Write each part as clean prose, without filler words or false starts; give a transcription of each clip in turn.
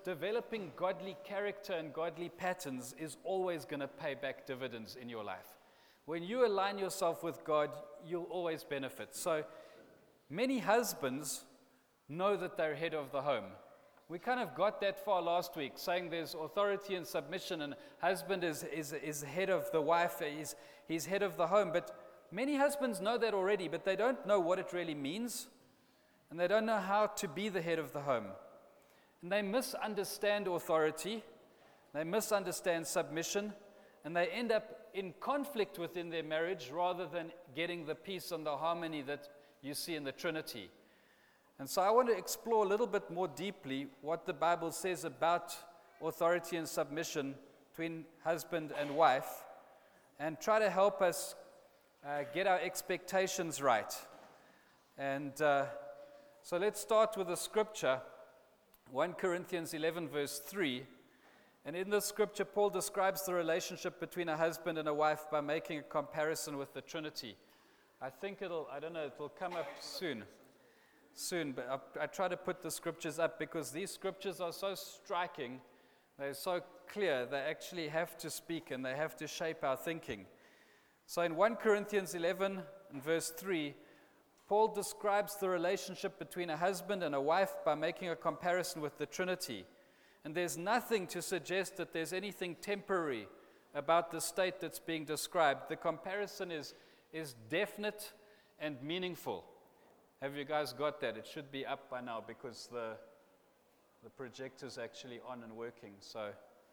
developing godly character and godly patterns is always going to pay back dividends in your life. When you align yourself with God, you'll always benefit. So many husbands know that they're head of the home. We kind of got that far last week, saying there's authority and submission, and husband is head of the wife, he's head of the home. But many husbands know that already, but they don't know what it really means, and they don't know how to be the head of the home. And they misunderstand authority, they misunderstand submission, and they end up in conflict within their marriage rather than getting the peace and the harmony that you see in the Trinity. And so I want to explore a little bit more deeply what the Bible says about authority and submission between husband and wife, and try to help us get our expectations right. And so let's start with the scripture, 1 Corinthians 11 verse 3. And in this scripture, Paul describes the relationship between a husband and a wife by making a comparison with the Trinity. I think it'll come up soon, but I try to put the scriptures up because these scriptures are so striking, they're so clear, they actually have to speak and they have to shape our thinking. So in 1 Corinthians 11 and verse 3, Paul describes the relationship between a husband and a wife by making a comparison with the Trinity. And there's nothing to suggest that there's anything temporary about the state that's being described. The comparison is definite and meaningful. Have you guys got that? It should be up by now because the projector's actually on and working. So,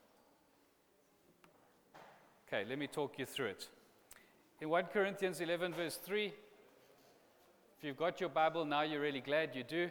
okay, let me talk you through it. In 1 Corinthians 11 verse 3, if you've got your Bible now, you're really glad you do.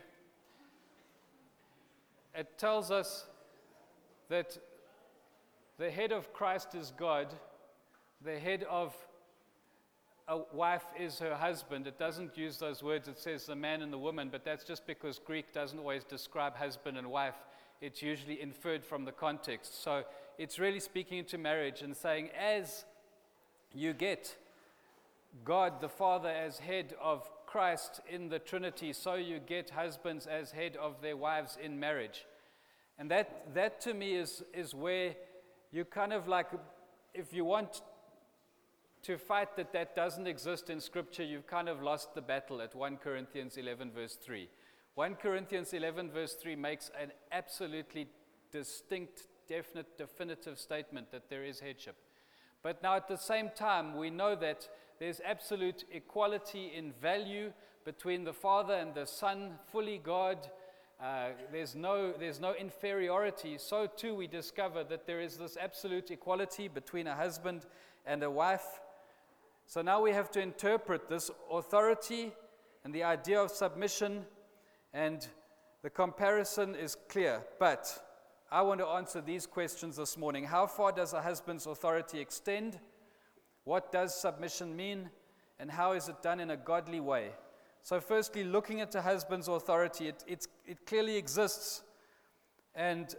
It tells us that the head of Christ is God, the head of a wife is her husband. It doesn't use those words, it says the man and the woman, but that's just because Greek doesn't always describe husband and wife. It's usually inferred from the context. So it's really speaking into marriage and saying, as you get God the Father as head of Christ in the Trinity, so you get husbands as head of their wives in marriage. And that to me is where you kind of like, if you want to fight that doesn't exist in Scripture, you've kind of lost the battle at 1 Corinthians 11 verse 3. 1 Corinthians 11 verse 3 makes an absolutely distinct, definite, definitive statement that there is headship. But now at the same time, we know that there's absolute equality in value between the Father and the Son, fully God. There's no inferiority. So too we discover that there is this absolute equality between a husband and a wife. So now we have to interpret this authority and the idea of submission, and the comparison is clear. But I want to answer these questions this morning. How far does a husband's authority extend? What does submission mean? And how is it done in a godly way? So firstly, looking at a husband's authority, it clearly exists. And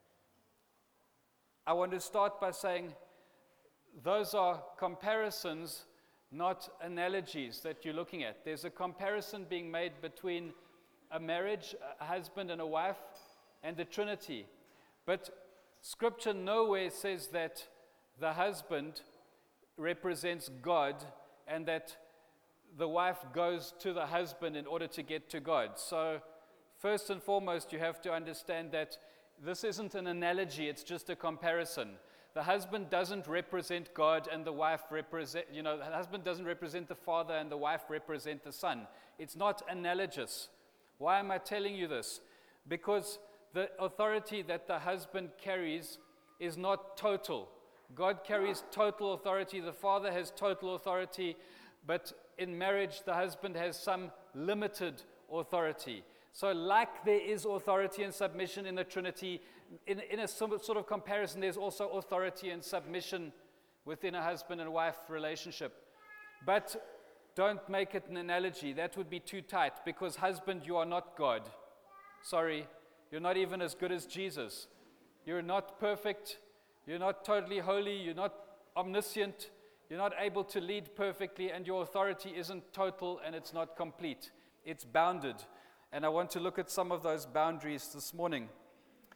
I want to start by saying those are comparisons, not analogies that you're looking at. There's a comparison being made between a marriage, a husband and a wife, and the Trinity. But Scripture nowhere says that the husband represents God and that the wife goes to the husband in order to get to God. So first and foremost, you have to understand that this isn't an analogy, it's just a comparison. The husband doesn't represent God and the wife the husband doesn't represent the Father and the wife represent the Son. It's not analogous. Why am I telling you this? Because the authority that the husband carries is not total. God carries total authority. The Father has total authority. But in marriage, the husband has some limited authority. So like there is authority and submission in the Trinity, in a sort of comparison, there's also authority and submission within a husband and wife relationship. But don't make it an analogy. That would be too tight, because husband, you are not God. Sorry, you're not even as good as Jesus. You're not perfect. You're not totally holy. You're not omniscient. You're not able to lead perfectly, and your authority isn't total and it's not complete. It's bounded. And I want to look at some of those boundaries this morning.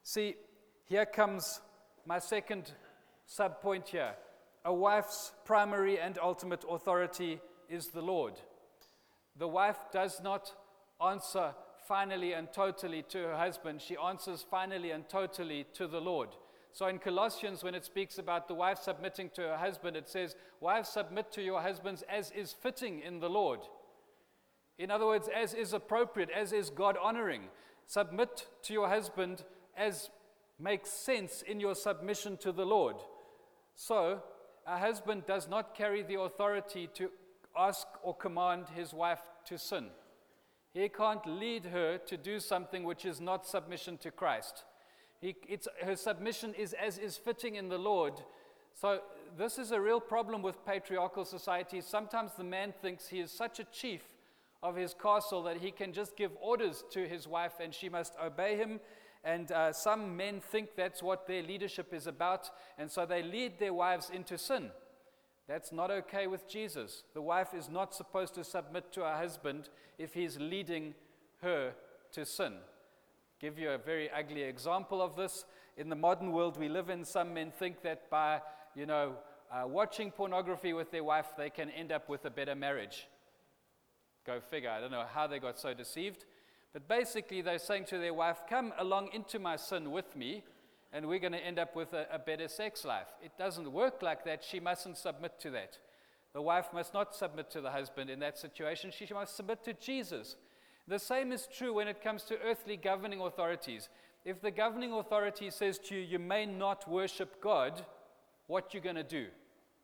See, here comes my second sub-point here. A wife's primary and ultimate authority is the Lord. The wife does not answer finally and totally to her husband. She answers finally and totally to the Lord. So in Colossians, when it speaks about the wife submitting to her husband, it says, wives, submit to your husbands as is fitting in the Lord. In other words, as is appropriate, as is God-honoring. Submit to your husband as makes sense in your submission to the Lord. So, a husband does not carry the authority to ask or command his wife to sin. He can't lead her to do something which is not submission to Christ. Her submission is as is fitting in the Lord. So this is a real problem with patriarchal societies. Sometimes the man thinks he is such a chief of his castle that he can just give orders to his wife and she must obey him. And some men think that's what their leadership is about, and so they lead their wives into sin. That's not okay with Jesus. The wife is not supposed to submit to her husband if he's leading her to sin. Give you a very ugly example of this. In the modern world we live in, some men think that by, watching pornography with their wife, they can end up with a better marriage. Go figure. I don't know how they got so deceived. But basically, they're saying to their wife, come along into my sin with me, and we're going to end up with a better sex life. It doesn't work like that. She mustn't submit to that. The wife must not submit to the husband in that situation. She must submit to Jesus. The same is true when it comes to earthly governing authorities. If the governing authority says to you, you may not worship God, what you're going to do?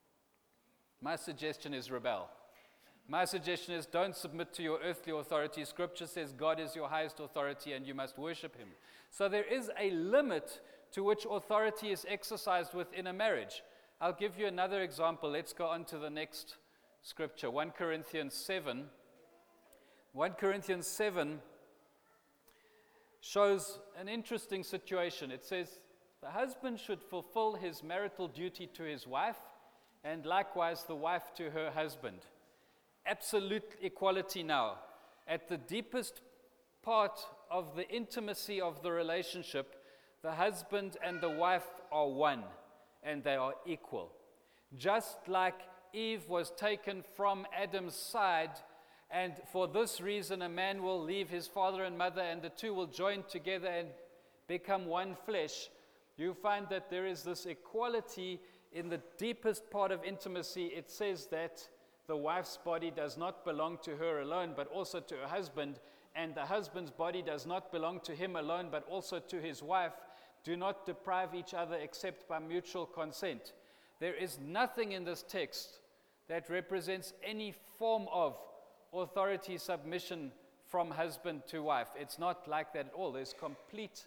My suggestion is rebel. My suggestion is don't submit to your earthly authority. Scripture says God is your highest authority and you must worship him. So there is a limit to which authority is exercised within a marriage. I'll give you another example. Let's go on to the next scripture, 1 Corinthians 7. 1 Corinthians 7 shows an interesting situation. It says, the husband should fulfill his marital duty to his wife, and likewise the wife to her husband. Absolute equality now. At the deepest part of the intimacy of the relationship, the husband and the wife are one, and they are equal. Just like Eve was taken from Adam's side, and for this reason a man will leave his father and mother, and the two will join together and become one flesh, you find that there is this equality in the deepest part of intimacy. It says that the wife's body does not belong to her alone, but also to her husband, and the husband's body does not belong to him alone, but also to his wife. Do not deprive each other except by mutual consent. There is nothing in this text that represents any form of authority submission from husband to wife. It's not like that at all. There's complete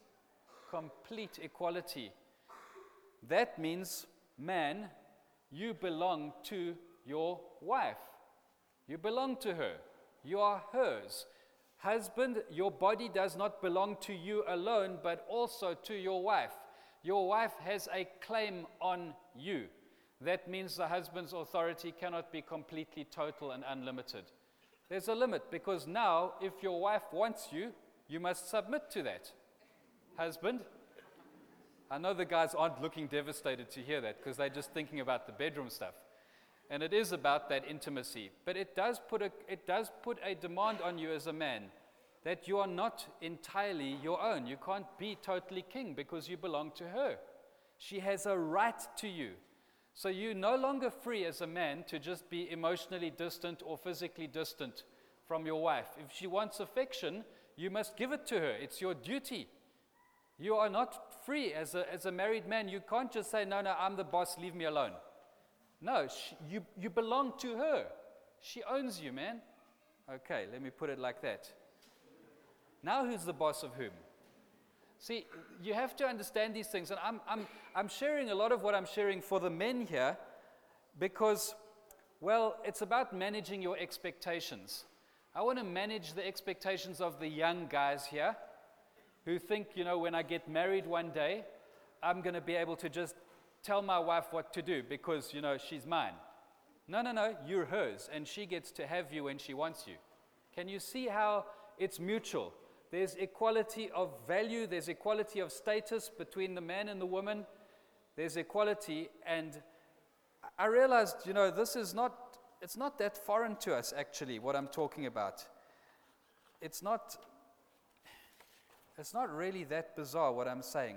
equality. That means, man, you belong to your wife. You belong to her. You are hers. Husband, your body does not belong to you alone, but also to your wife. Your wife has a claim on you. That means the husband's authority cannot be completely total and unlimited. There's a limit, because now, if your wife wants you, you must submit to that. Husband, I know the guys aren't looking devastated to hear that, because they're just thinking about the bedroom stuff. And it is about that intimacy. But it does put a demand on you as a man that you are not entirely your own. You can't be totally king because you belong to her. She has a right to you. So you're no longer free as a man to just be emotionally distant or physically distant from your wife. If she wants affection, you must give it to her. It's your duty. You are not free as a married man. You can't just say, no, I'm the boss, leave me alone. No, you belong to her. She owns you, man. Okay, let me put it like that. Now who's the boss of whom? See, you have to understand these things. And I'm sharing a lot of what I'm sharing for the men here because, well, it's about managing your expectations. I want to manage the expectations of the young guys here who think, when I get married one day, I'm going to be able to just tell my wife what to do because, she's mine. No, you're hers, and she gets to have you when she wants you. Can you see how it's mutual? There's equality of value. There's equality of status between the man and the woman. There's equality. And I realized, it's not that foreign to us, actually, what I'm talking about. It's not really that bizarre, what I'm saying.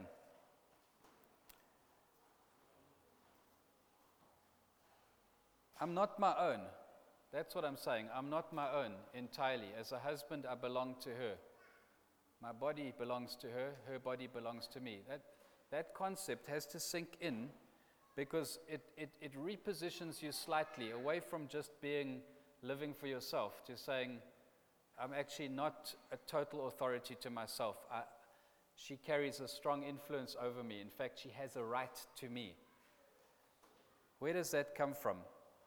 I'm not my own. That's what I'm saying. I'm not my own entirely. As a husband, I belong to her. My body belongs to her. Her body belongs to me. That concept has to sink in, because it repositions you slightly away from just living for yourself to saying, I'm actually not a total authority to myself. She carries a strong influence over me. In fact, she has a right to me. Where does that come from?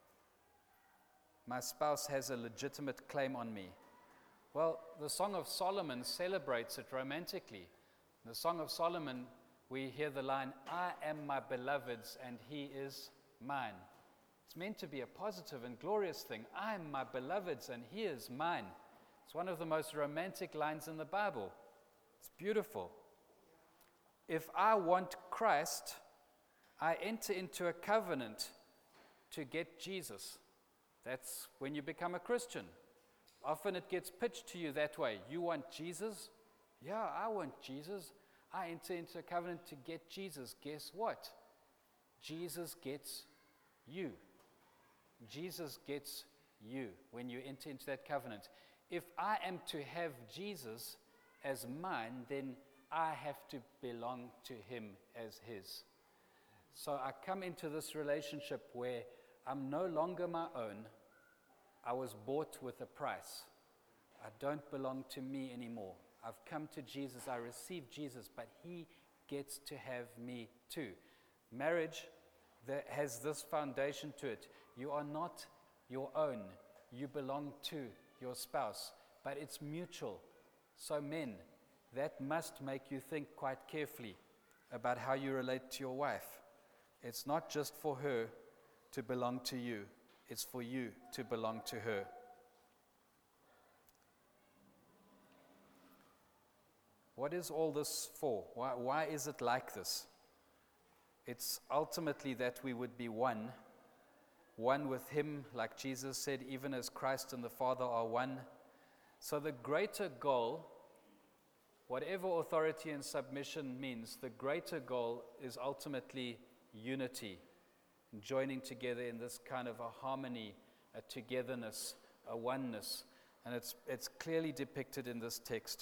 My spouse has a legitimate claim on me. Well, the Song of Solomon celebrates it romantically. In the Song of Solomon, we hear the line, I am my beloved's and he is mine. It's meant to be a positive and glorious thing. I am my beloved's and he is mine. It's one of the most romantic lines in the Bible. It's beautiful. If I want Christ, I enter into a covenant to get Jesus. That's when you become a Christian. Often it gets pitched to you that way. You want Jesus? Yeah, I want Jesus. I enter into a covenant to get Jesus. Guess what? Jesus gets you. Jesus gets you when you enter into that covenant. If I am to have Jesus as mine, then I have to belong to him as his. So I come into this relationship where I'm no longer my own. I was bought with a price. I don't belong to me anymore. I've come to Jesus. I receive Jesus, but he gets to have me too. Marriage that has this foundation to it. You are not your own. You belong to your spouse, but it's mutual. So men, that must make you think quite carefully about how you relate to your wife. It's not just for her to belong to you. It's for you to belong to her. What is all this for? Why is it like this? It's ultimately that we would be one with him, like Jesus said, even as Christ and the Father are one. So the greater goal, whatever authority and submission means, the greater goal is ultimately unity, joining together in this kind of a harmony, a togetherness, a oneness. And it's clearly depicted in this text.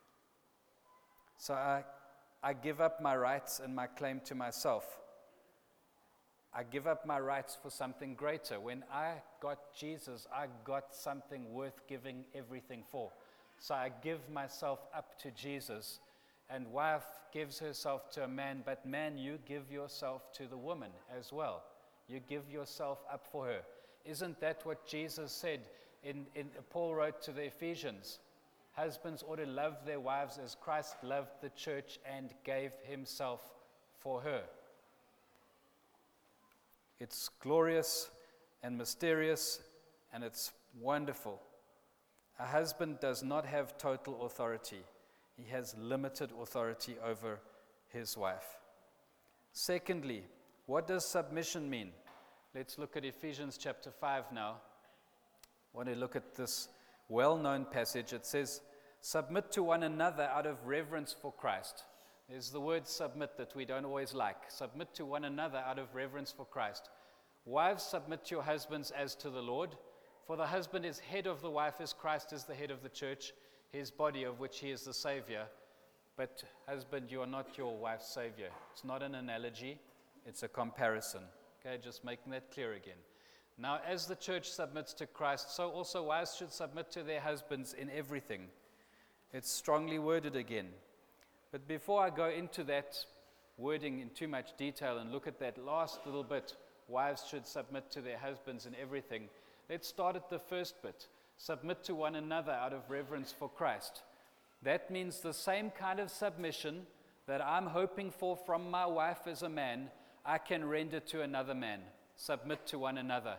So I give up my rights and my claim to myself. I give up my rights for something greater. When I got Jesus, I got something worth giving everything for. So I give myself up to Jesus, and wife gives herself to a man, but man, you give yourself to the woman as well. You give yourself up for her. Isn't that what Jesus said in Paul wrote to the Ephesians? Husbands ought to love their wives as Christ loved the church and gave himself for her. It's glorious and mysterious, and it's wonderful. A husband does not have total authority. He has limited authority over his wife. Secondly, what does submission mean? Let's look at Ephesians chapter 5 now. I want to look at this well-known passage. It says, submit to one another out of reverence for Christ. There's the word submit that we don't always like. Submit to one another out of reverence for Christ. Wives, submit to your husbands as to the Lord. For the husband is head of the wife as Christ is the head of the church, his body of which he is the Savior. But husband, you are not your wife's Savior. It's not an analogy, it's a comparison. Okay, just making that clear again. Now, as the church submits to Christ, so also wives should submit to their husbands in everything. It's strongly worded again. But before I go into that wording in too much detail and look at that last little bit, wives should submit to their husbands in everything, let's start at the first bit. Submit to one another out of reverence for Christ. That means the same kind of submission that I'm hoping for from my wife as a man, I can render to another man. Submit to one another.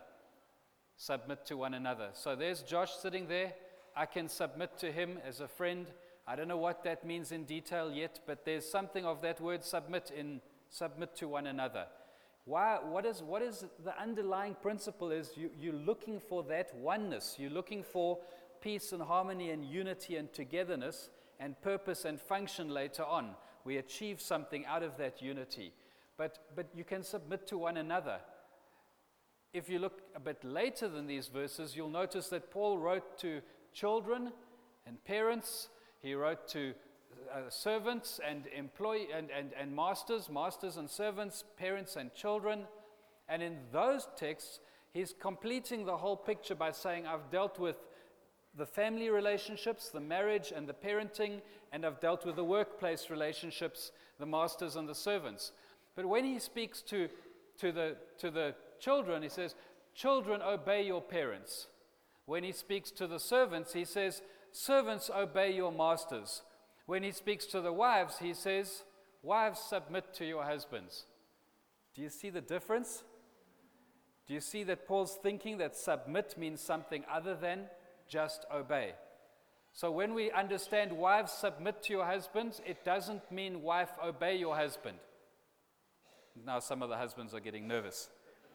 Submit to one another. So there's Josh sitting there. I can submit to him as a friend. I don't know what that means in detail yet, but there's something of that word submit to one another. Why? What is the underlying principle is you're looking for that oneness. You're looking for peace and harmony and unity and togetherness and purpose and function later on. We achieve something out of that unity. But you can submit to one another. If you look a bit later than these verses, you'll notice that Paul wrote to children and parents. He wrote to servants and and masters and servants, parents and children. And in those texts, he's completing the whole picture by saying, I've dealt with the family relationships, the marriage and the parenting, and I've dealt with the workplace relationships, the masters and the servants. But when he speaks to the children, he says, children, obey your parents. When he speaks to the servants, he says, servants, obey your masters. When he speaks to the wives, he says, wives, submit to your husbands. Do you see the difference? Do you see that Paul's thinking that submit means something other than just obey? So when we understand wives, submit to your husbands, it doesn't mean wife, obey your husband. Now some of the husbands are getting nervous.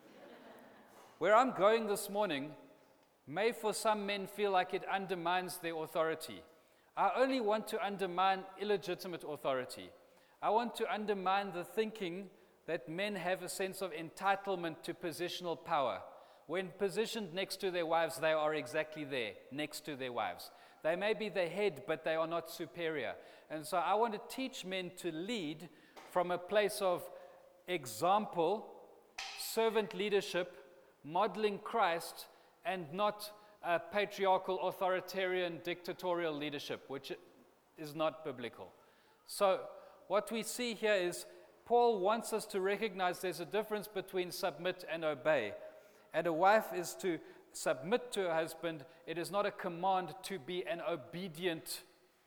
Where I'm going this morning may for some men feel like it undermines their authority. I only want to undermine illegitimate authority. I want to undermine the thinking that men have a sense of entitlement to positional power. When positioned next to their wives, they are exactly there, next to their wives. They may be the head, but they are not superior. And so I want to teach men to lead from a place of example, servant leadership, modeling Christ, and not patriarchal, authoritarian, dictatorial leadership, which is not biblical. So what we see here is Paul wants us to recognize there's a difference between submit and obey. And a wife is to submit to her husband. It is not a command to be an obedient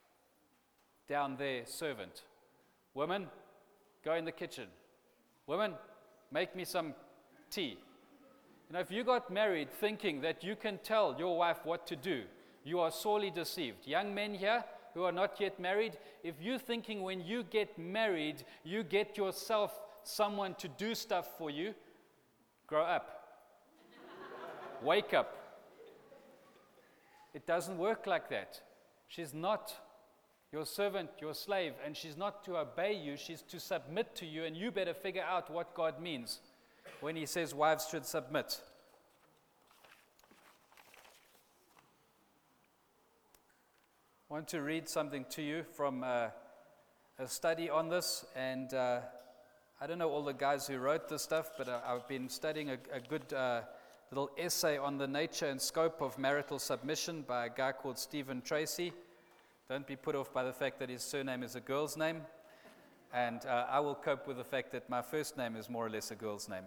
down there servant. Women, go in the kitchen. Women, make me some tea. You know, if you got married thinking that you can tell your wife what to do, you are sorely deceived. Young men here who are not yet married, if you're thinking when you get married, you get yourself someone to do stuff for you, grow up. Wake up. It doesn't work like that. She's not your servant, your slave, and she's not to obey you, she's to submit to you, and you better figure out what God means when he says wives should submit. I want to read something to you from a study on this, and I don't know all the guys who wrote this stuff, but I've been studying a good little essay on the nature and scope of marital submission by a guy called Stephen Tracy. Don't be put off by the fact that his surname is a girl's name, and I will cope with the fact that my first name is more or less a girl's name.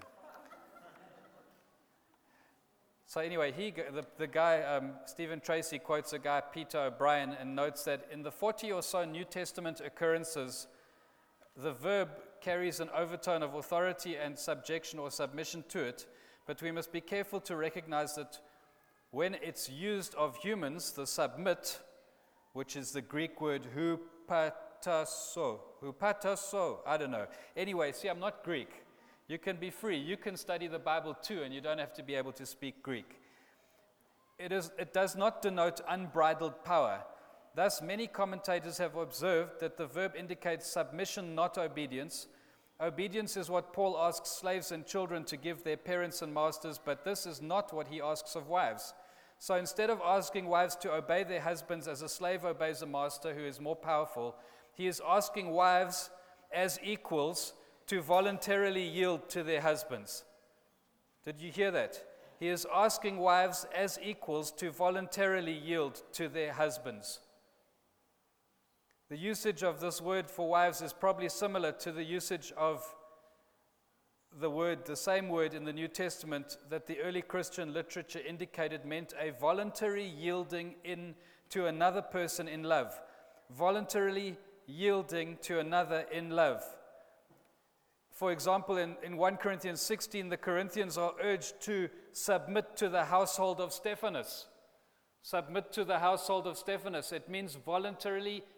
So anyway, the guy, Stephen Tracy, quotes a guy, Peter O'Brien, and notes that in the 40 or so New Testament occurrences, the verb carries an overtone of authority and subjection or submission to it, but we must be careful to recognize that when it's used of humans, the submit, which is the Greek word hupatasso, I don't know. Anyway, see, I'm not Greek. You can be free. You can study the Bible too, and you don't have to be able to speak Greek. It does not denote unbridled power. Thus, many commentators have observed that the verb indicates submission, not obedience. Obedience is what Paul asks slaves and children to give their parents and masters, but this is not what he asks of wives. So instead of asking wives to obey their husbands as a slave obeys a master who is more powerful, he is asking wives as equals to voluntarily yield to their husbands. Did you hear that? He is asking wives as equals to voluntarily yield to their husbands. The usage of this word for wives is probably similar to the usage of the same word in the New Testament that the early Christian literature indicated meant a voluntary yielding in to another person in love. Voluntarily yielding to another in love. For example, in 1 Corinthians 16, the Corinthians are urged to submit to the household of Stephanas. Submit to the household of Stephanas. It means voluntarily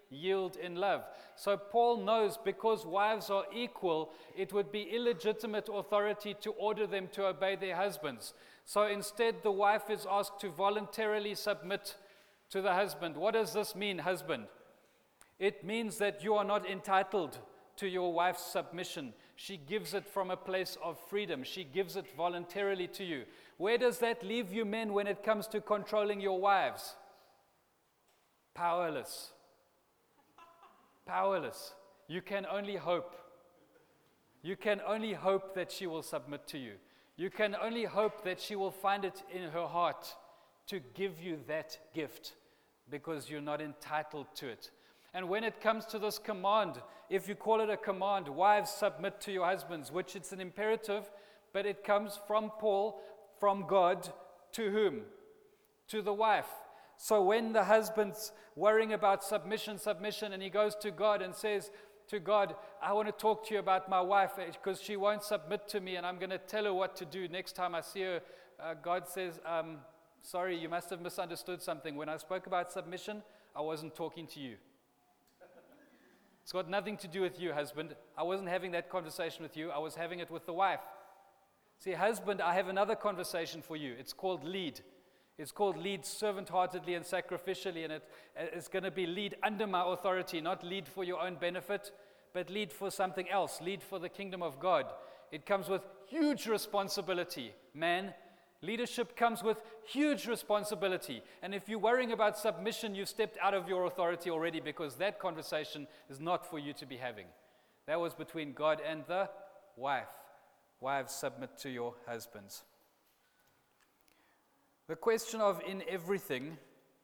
yield in love. So Paul knows because wives are equal, it would be illegitimate authority to order them to obey their husbands. So instead, the wife is asked to voluntarily submit to the husband. What does this mean, husband? It means that you are not entitled to your wife's submission. She gives it from a place of freedom. She gives it voluntarily to you. Where does that leave you men when it comes to controlling your wives? Powerless. Powerless. You can only hope. You can only hope that she will submit to you. You can only hope that she will find it in her heart to give you that gift because you're not entitled to it. And when it comes to this command, if you call it a command, wives submit to your husbands, which it's an imperative, but it comes from Paul, from God, to whom? To the wife. So when the husband's worrying about submission, and he goes to God and says to God, I want to talk to you about my wife because she won't submit to me and I'm going to tell her what to do next time I see her. God says, sorry, you must have misunderstood something. When I spoke about submission, I wasn't talking to you. It's got nothing to do with you, husband. I wasn't having that conversation with you. I was having it with the wife. See, husband, I have another conversation for you. It's called lead. It's called lead servant-heartedly and sacrificially, and it's going to be lead under my authority, not lead for your own benefit, but lead for something else, lead for the kingdom of God. It comes with huge responsibility, man. Leadership comes with huge responsibility. And if you're worrying about submission, you've stepped out of your authority already because that conversation is not for you to be having. That was between God and the wife. Wives, submit to your husbands. The question of in everything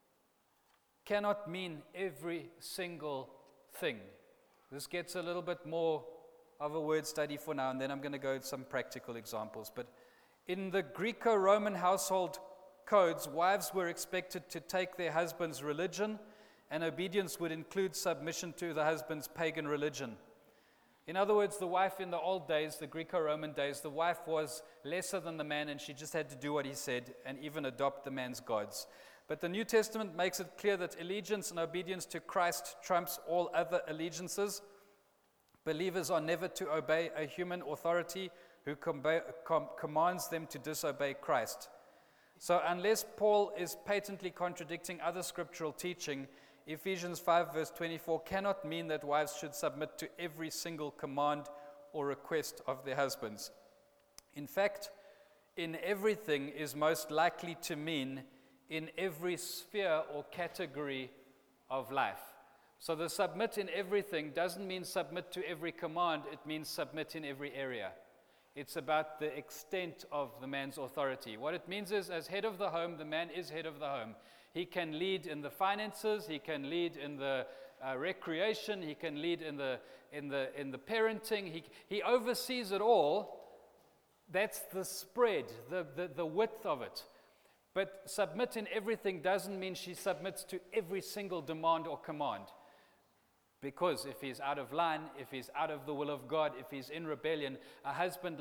cannot mean every single thing. This gets a little bit more of a word study for now, and then I'm going to go to some practical examples. But in the Greco-Roman household codes, wives were expected to take their husband's religion, and obedience would include submission to the husband's pagan religion. In other words, the wife in the old days, the Greco-Roman days, the wife was lesser than the man, and she just had to do what he said and even adopt the man's gods. But the New Testament makes it clear that allegiance and obedience to Christ trumps all other allegiances. Believers are never to obey a human authority who commands them to disobey Christ. So unless Paul is patently contradicting other scriptural teaching, Ephesians 5 verse 24 cannot mean that wives should submit to every single command or request of their husbands. In fact, in everything is most likely to mean in every sphere or category of life. So the submit in everything doesn't mean submit to every command, it means submit in every area. It's about the extent of the man's authority. What it means is, as head of the home, the man is head of the home. He can lead in the finances, he can lead in the recreation, he can lead in the parenting. He oversees it all. That's the spread, the width of it. But submit in everything doesn't mean she submits to every single demand or command. Because if he's out of line, if he's out of the will of God, if he's in rebellion, a husband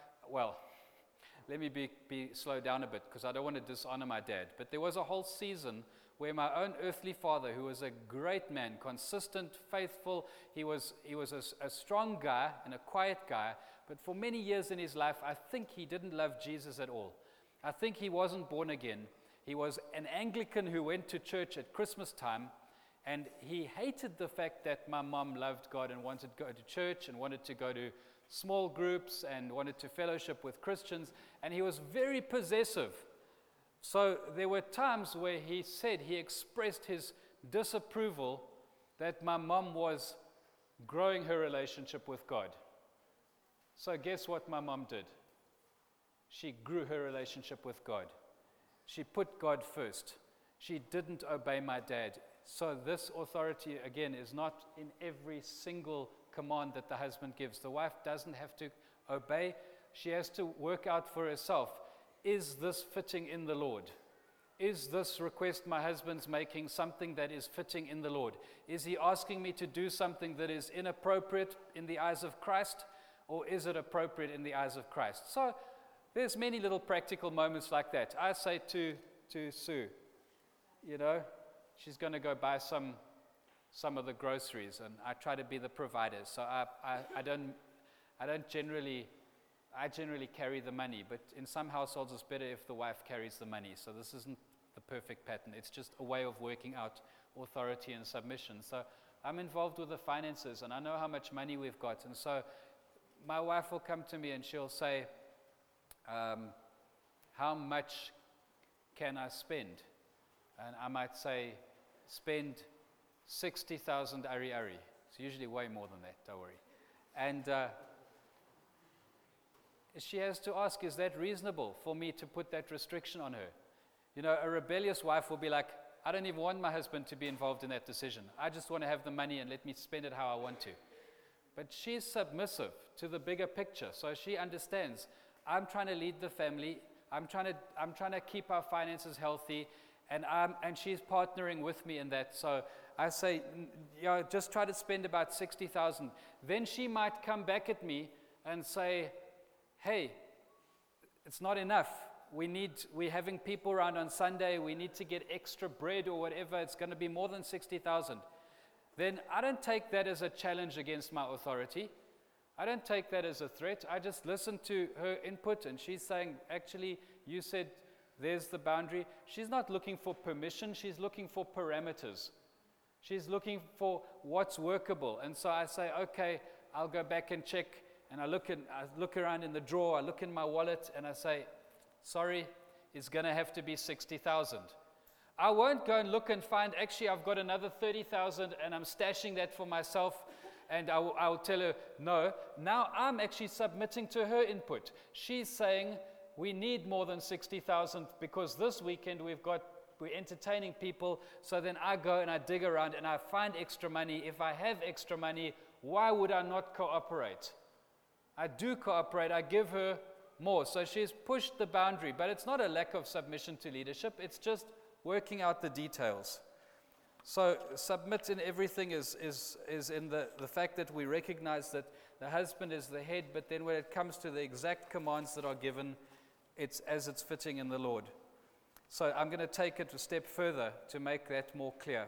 let me be slow down a bit because I don't want to dishonor my dad. But there was a whole season where my own earthly father, who was a great man, consistent, faithful, he was a strong guy and a quiet guy, but for many years in his life, I think he didn't love Jesus at all. I think he wasn't born again. He was an Anglican who went to church at Christmas time, and he hated the fact that my mom loved God and wanted to go to church and wanted to go to small groups and wanted to fellowship with Christians, and he was very possessive. So there were times where he expressed his disapproval that my mom was growing her relationship with God. So guess what my mom did? She grew her relationship with God. She put God first. She didn't obey my dad. So this authority, again, is not in every single command that the husband gives. The wife doesn't have to obey. She has to work out for herself. Is this fitting in the Lord? Is this request my husband's making something that is fitting in the Lord? Is he asking me to do something that is inappropriate in the eyes of Christ? Or is it appropriate in the eyes of Christ? So there's many little practical moments like that. I say to Sue, she's going to go buy some some of the groceries, and I try to be the provider. So I generally carry the money, but in some households it's better if the wife carries the money. So this isn't the perfect pattern. It's just a way of working out authority and submission. So I'm involved with the finances, and I know how much money we've got. And so my wife will come to me and she'll say, how much can I spend? And I might say, spend 60,000 ari. It's usually way more than that, don't worry. And she has to ask, is that reasonable for me to put that restriction on her? You know, a rebellious wife will be like, I don't even want my husband to be involved in that decision. I just want to have the money and let me spend it how I want to. But she's submissive to the bigger picture. So she understands, I'm trying to lead the family. I'm trying to keep our finances healthy. And she's partnering with me in that. So I say, just try to spend about 60,000. Then she might come back at me and say, hey, it's not enough. We're having people around on Sunday. We need to get extra bread or whatever. It's going to be more than 60,000. Then I don't take that as a challenge against my authority. I don't take that as a threat. I just listen to her input, and she's saying, actually, you said there's the boundary. She's not looking for permission. She's looking for parameters. She's looking for what's workable. And so I say, okay, I'll go back and check. And I look around in the drawer. I look in my wallet, and I say, sorry, it's going to have to be 60,000. I won't go and look and find, actually, I've got another 30,000 and I'm stashing that for myself, and I'll tell her, no. Now I'm actually submitting to her input. She's saying, we need more than 60,000 because this weekend we're entertaining people. So then I go and I dig around and I find extra money. If I have extra money, why would I not cooperate? I do cooperate. I give her more. So she's pushed the boundary, but it's not a lack of submission to leadership. It's just working out the details. So submit in everything is in the fact that we recognize that the husband is the head, but then when it comes to the exact commands that are given, it's as it's fitting in the Lord. So I'm going to take it a step further to make that more clear.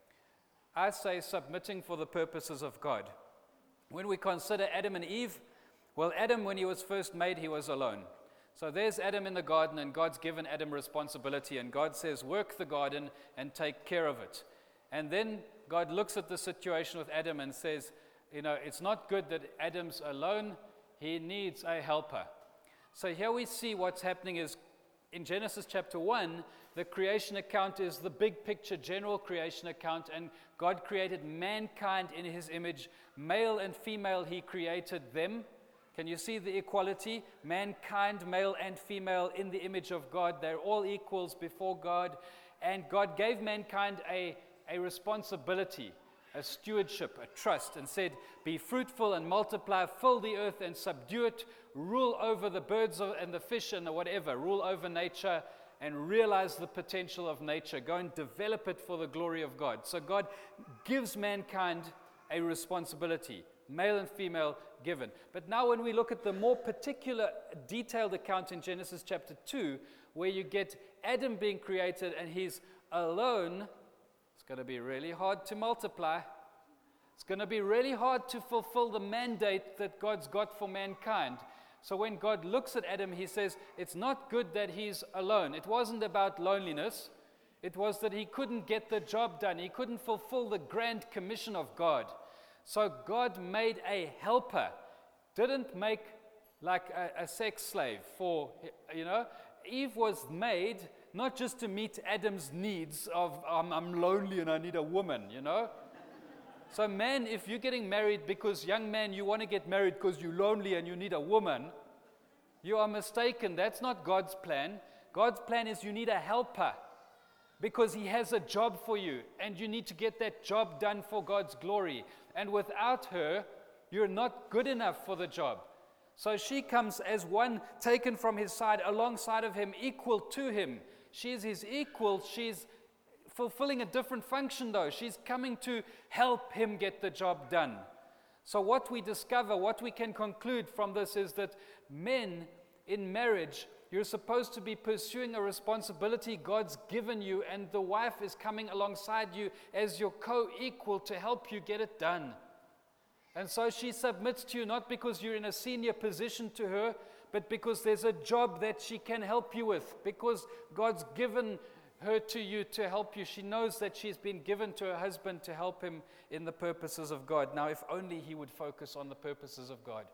I say submitting for the purposes of God. When we consider Adam and Eve, well, Adam, when he was first made, he was alone. So there's Adam in the garden, and God's given Adam responsibility, and God says, work the garden and take care of it. And then God looks at the situation with Adam and says, it's not good that Adam's alone. He needs a helper. So here we see what's happening is, in Genesis chapter 1, the creation account is the big picture, general creation account, and God created mankind in his image. Male and female, he created them. Can you see the equality? Mankind, male and female, in the image of God. They're all equals before God. And God gave mankind a responsibility, a stewardship, a trust, and said, be fruitful and multiply, fill the earth and subdue it, rule over the birds and the fish and the whatever, rule over nature and realize the potential of nature. Go and develop it for the glory of God. So God gives mankind a responsibility, male and female given. But now when we look at the more particular, detailed account in Genesis chapter 2, where you get Adam being created and he's alone, it's going to be really hard to multiply. It's going to be really hard to fulfill the mandate that God's got for mankind. So when God looks at Adam, he says, it's not good that he's alone. It wasn't about loneliness. It was that he couldn't get the job done. He couldn't fulfill the grand commission of God. So God made a helper. Didn't make like a sex slave for, Eve was made not just to meet Adam's needs of, I'm lonely and I need a woman, So man, if you're getting married because, young man, you want to get married because you're lonely and you need a woman, you are mistaken. That's not God's plan. God's plan is you need a helper because he has a job for you and you need to get that job done for God's glory. And without her, you're not good enough for the job. So she comes as one taken from his side, alongside of him, equal to him. She's his equal. She's fulfilling a different function, though. She's coming to help him get the job done. So what we discover, what we can conclude from this is that men in marriage, You're supposed to be pursuing a responsibility God's given you, and the wife is coming alongside you as your co-equal to help you get it done. And so she submits to you not because you're in a senior position to her, but because there's a job that she can help you with, because God's given her to you to help you. She knows that she's been given to her husband to help him in the purposes of God. Now, if only he would focus on the purposes of God.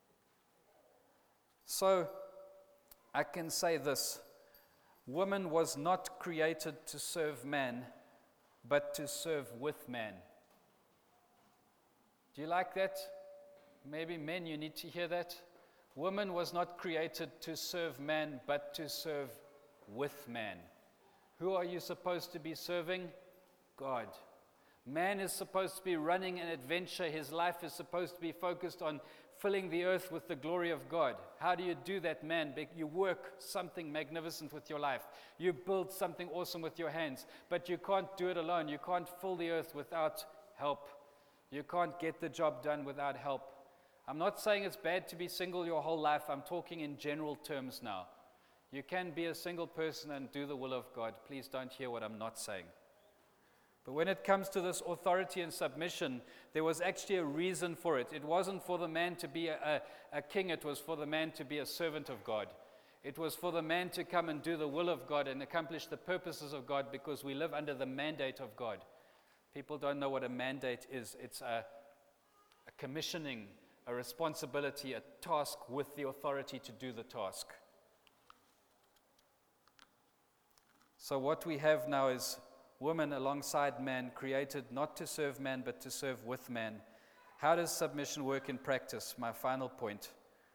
So, I can say this: woman was not created to serve man, but to serve with man. Do you like that? Maybe men, you need to hear that. Woman was not created to serve man, but to serve with man. Who are you supposed to be serving? God. Man is supposed to be running an adventure. His life is supposed to be focused on filling the earth with the glory of God. How do you do that, man? You work something magnificent with your life. You build something awesome with your hands. But you can't do it alone. You can't fill the earth without help. You can't get the job done without help. I'm not saying it's bad to be single your whole life. I'm talking in general terms now. You can be a single person and do the will of God. Please don't hear what I'm not saying. But when it comes to this authority and submission, there was actually a reason for it. It wasn't for the man to be a king. It was for the man to be a servant of God. It was for the man to come and do the will of God and accomplish the purposes of God, because we live under the mandate of God. People don't know what a mandate is. It's a commissioning, a responsibility, a task with the authority to do the task. So what we have now is woman alongside man, created not to serve man, but to serve with man. How does submission work in practice? My final point.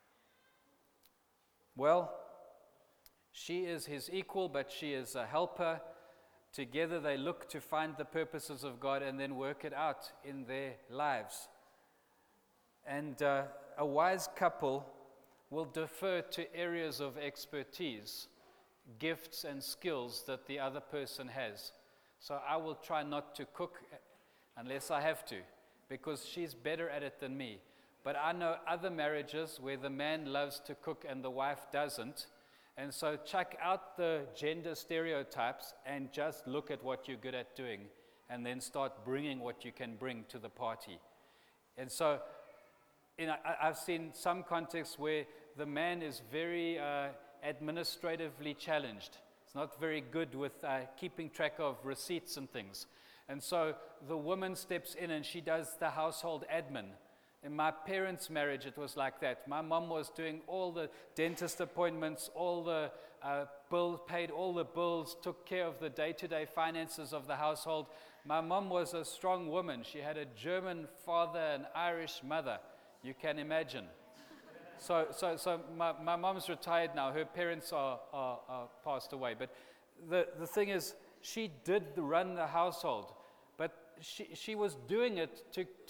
Well, she is his equal, but she is a helper. Together they look to find the purposes of God and then work it out in their lives. And a wise couple will defer to areas of expertise, gifts and skills that the other person has. So I will try not to cook unless I have to, because she's better at it than me. But I know other marriages where the man loves to cook and the wife doesn't. And so check out the gender stereotypes and just look at what you're good at doing, and then start bringing what you can bring to the party. And so I've seen some contexts where the man is very administratively challenged. It's not very good with keeping track of receipts and things. And so the woman steps in and she does the household admin. In my parents' marriage, it was like that. My mom was doing all the dentist appointments, all the bills, paid all the bills, took care of the day-to-day finances of the household. My mom was a strong woman. She had a German father, an Irish mother. You can imagine. So my mom's retired now. Her parents are passed away. But the thing is, she did run the household. But she was doing it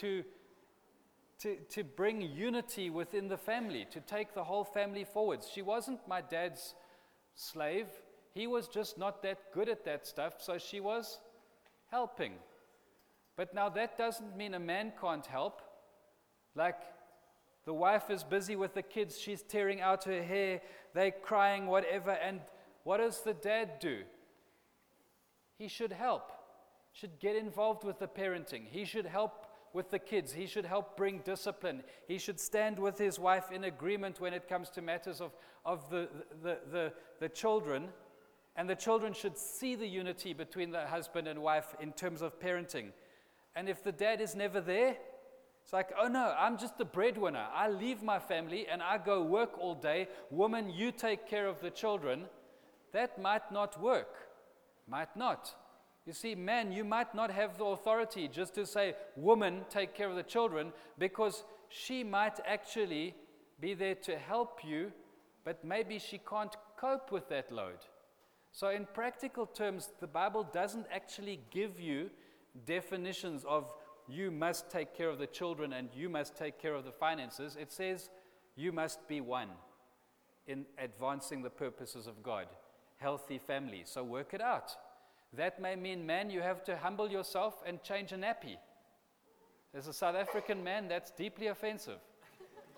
to bring unity within the family, to take the whole family forwards. She wasn't my dad's slave. He was just not that good at that stuff, so she was helping. But now that doesn't mean a man can't help. Like, the wife is busy with the kids, she's tearing out her hair, they're crying, whatever, and what does the dad do? He should help, should get involved with the parenting. He should help with the kids. He should help bring discipline. He should stand with his wife in agreement when it comes to matters of the children. And the children should see the unity between the husband and wife in terms of parenting. And if the dad is never there, it's like, oh no, I'm just the breadwinner. I leave my family and I go work all day. Woman, you take care of the children. That might not work. Might not. You see, man, you might not have the authority just to say, woman, take care of the children, because she might actually be there to help you, but maybe she can't cope with that load. So in practical terms, the Bible doesn't actually give you definitions of you must take care of the children and you must take care of the finances. It says you must be one in advancing the purposes of God. Healthy family. So work it out. That may mean, man, you have to humble yourself and change a nappy. As a South African man, that's deeply offensive.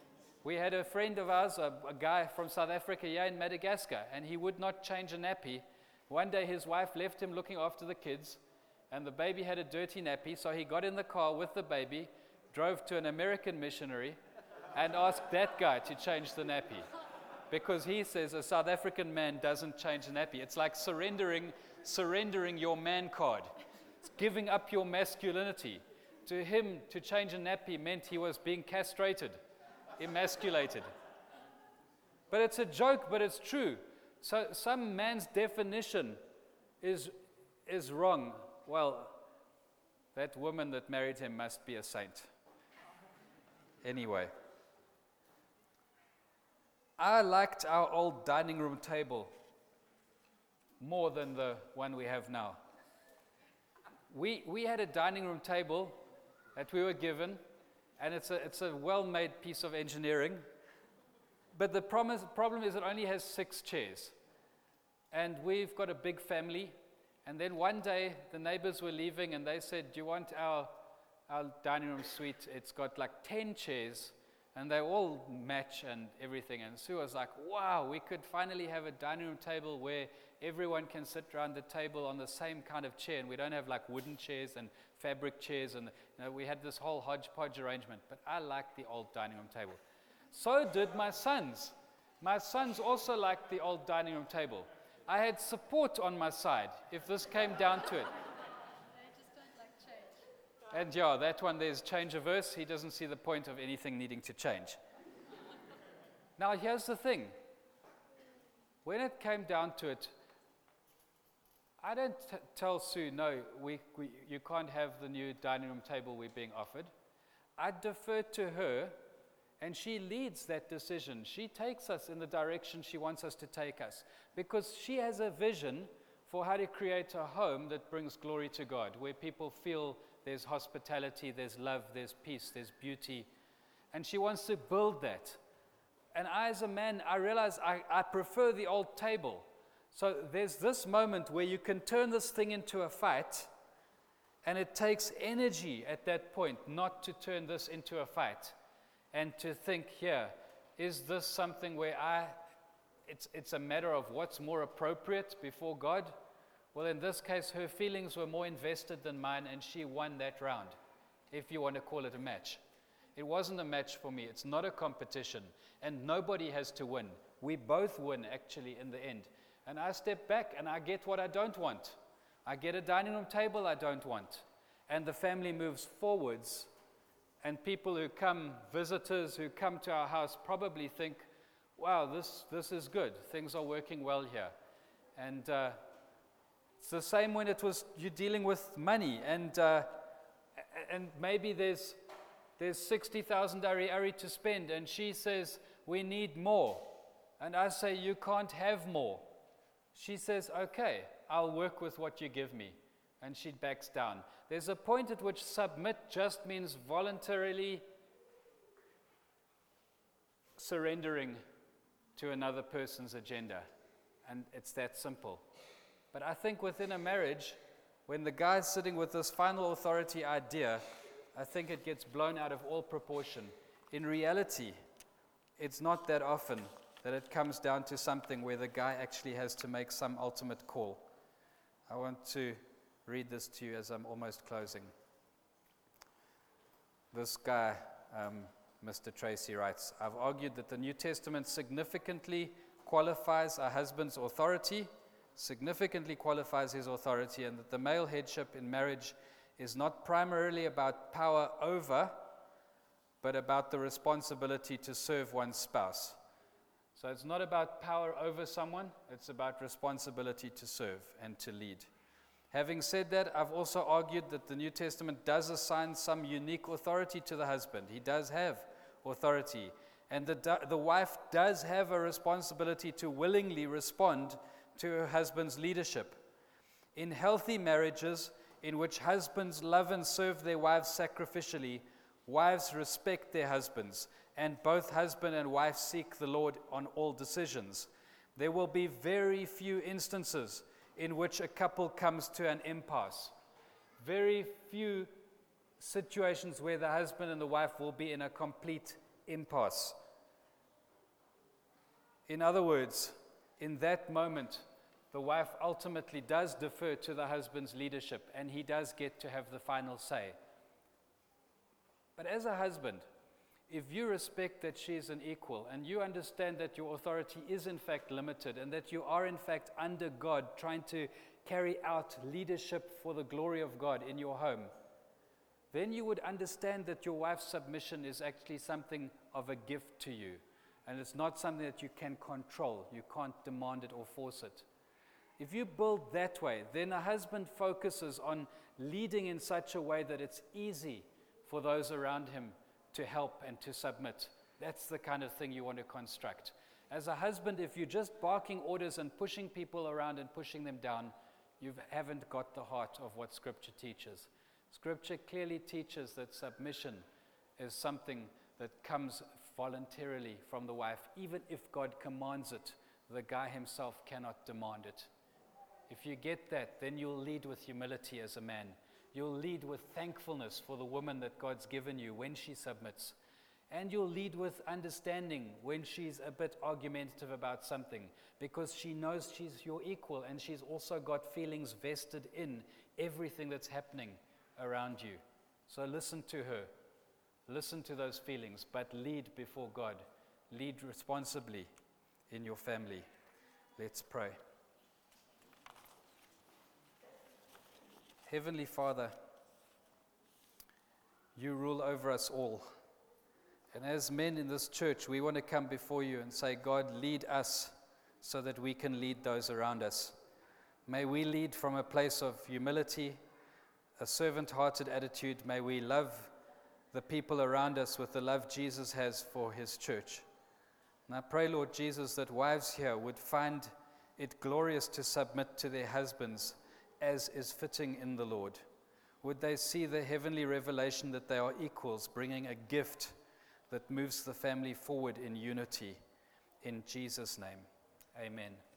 We had a friend of ours, a guy from South Africa here in Madagascar, and he would not change a nappy. One day his wife left him looking after the kids, and the baby had a dirty nappy, so he got in the car with the baby, drove to an American missionary, and asked that guy to change the nappy. Because he says a South African man doesn't change a nappy. It's like surrendering your man card. It's giving up your masculinity. To him, to change a nappy meant he was being castrated, emasculated. But it's a joke, but it's true. So some man's definition is wrong. Well, that woman that married him must be a saint. Anyway, I liked our old dining room table more than the one we have now. We had a dining room table that we were given, and it's a well-made piece of engineering. But the problem is it only has 6 chairs. And we've got a big family. And then one day, the neighbors were leaving, and they said, do you want our dining room suite? It's got like 10 chairs, and they all match and everything. And Sue was like, wow, we could finally have a dining room table where everyone can sit around the table on the same kind of chair, and we don't have like wooden chairs and fabric chairs. And we had this whole hodgepodge arrangement. But I liked the old dining room table. So did my sons. My sons also liked the old dining room table. I had support on my side if this came down to it. They just don't like change. And yeah, that one, there's change averse. He doesn't see the point of anything needing to change. Now, here's the thing. When it came down to it, I don't tell Sue, no, you can't have the new dining room table we're being offered. I defer to her, and she leads that decision. She takes us in the direction she wants us to take us, because she has a vision for how to create a home that brings glory to God, where people feel there's hospitality, there's love, there's peace, there's beauty. And she wants to build that. And I, as a man, I realize I prefer the old table. So there's this moment where you can turn this thing into a fight, and it takes energy at that point not to turn this into a fight. And to think, here, is this something where it's a matter of what's more appropriate before God? Well, in this case, her feelings were more invested than mine, and she won that round, if you want to call it a match. It wasn't a match for me. It's not a competition, and nobody has to win. We both win, actually, in the end. And I step back, and I get what I don't want. I get a dining room table I don't want. And the family moves forwards. And people who come, visitors who come to our house, probably think, wow, this is good. Things are working well here. And it's the same when you're dealing with money. And maybe there's 60,000 Ari to spend. And she says, we need more. And I say, you can't have more. She says, okay, I'll work with what you give me. And she backs down. There's a point at which submit just means voluntarily surrendering to another person's agenda. And it's that simple. But I think within a marriage, when the guy's sitting with this final authority idea, I think it gets blown out of all proportion. In reality, it's not that often that it comes down to something where the guy actually has to make some ultimate call. I want to read this to you as I'm almost closing. This guy, Mr. Tracy, writes, I've argued that the New Testament significantly qualifies a husband's authority, significantly qualifies his authority, and that the male headship in marriage is not primarily about power over, but about the responsibility to serve one's spouse. So it's not about power over someone, it's about responsibility to serve and to lead. Having said that, I've also argued that the New Testament does assign some unique authority to the husband. He does have authority. And the wife does have a responsibility to willingly respond to her husband's leadership. In healthy marriages, in which husbands love and serve their wives sacrificially, wives respect their husbands, and both husband and wife seek the Lord on all decisions. There will be very few instances in which a couple comes to an impasse. Very few situations where the husband and the wife will be in a complete impasse. In other words, in that moment, the wife ultimately does defer to the husband's leadership, and he does get to have the final say. But as a husband, if you respect that she is an equal, and you understand that your authority is in fact limited, and that you are in fact under God, trying to carry out leadership for the glory of God in your home, then you would understand that your wife's submission is actually something of a gift to you. And it's not something that you can control. You can't demand it or force it. If you build that way, then a husband focuses on leading in such a way that it's easy for those around him to help and to submit. That's the kind of thing you want to construct. As a husband, if you're just barking orders and pushing people around and pushing them down, you haven't got the heart of what Scripture teaches. Scripture clearly teaches that submission is something that comes voluntarily from the wife. Even if God commands it, the guy himself cannot demand it. If you get that, then you'll lead with humility as a man. You'll lead with thankfulness for the woman that God's given you when she submits. And you'll lead with understanding when she's a bit argumentative about something, because she knows she's your equal, and she's also got feelings vested in everything that's happening around you. So listen to her. Listen to those feelings, but lead before God. Lead responsibly in your family. Let's pray. Heavenly Father, you rule over us all. And as men in this church, we want to come before you and say, God, lead us so that we can lead those around us. May we lead from a place of humility, a servant-hearted attitude. May we love the people around us with the love Jesus has for his church. And I pray, Lord Jesus, that wives here would find it glorious to submit to their husbands as is fitting in the Lord. Would they see the heavenly revelation that they are equals, bringing a gift that moves the family forward in unity. In Jesus' name, amen.